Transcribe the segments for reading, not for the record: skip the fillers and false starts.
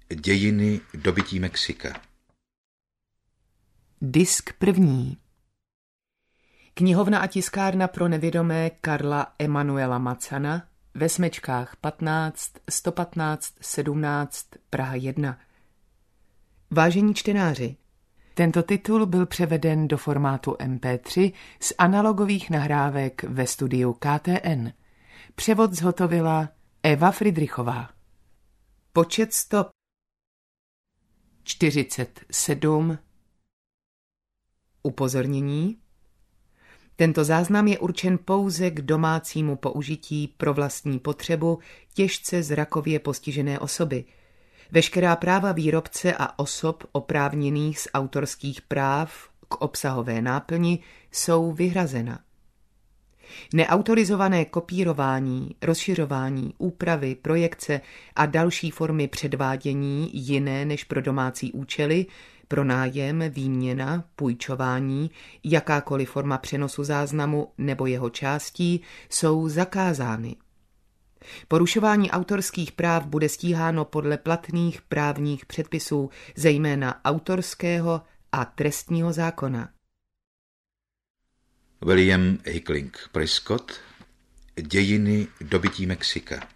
Dějiny dobytí Mexika. Disk první. Knihovna a tiskárna pro nevědomé Karla Emanuela Macana ve Smečkách 15 115 17 Praha 1. Vážení čtenáři, tento titul byl převeden do formátu MP3 z analogových nahrávek ve studiu KTN. Převod zhotovila Eva Fridrichová. Počet stop 47. Upozornění. Tento záznam je určen pouze k domácímu použití pro vlastní potřebu těžce zrakově postižené osoby. Veškerá práva výrobce a osob oprávněných z autorských práv k obsahové náplni jsou vyhrazena. Neautorizované kopírování, rozšiřování, úpravy, projekce a další formy předvádění jiné než pro domácí účely, pronájem, výměna, půjčování, jakákoliv forma přenosu záznamu nebo jeho částí jsou zakázány. Porušování autorských práv bude stíháno podle platných právních předpisů, zejména autorského a trestního zákona. William Hickling Prescott. Dějiny dobytí Mexika.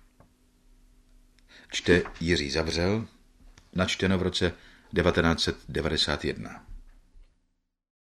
Čte Jiří Zavřel. Načteno v roce 1991.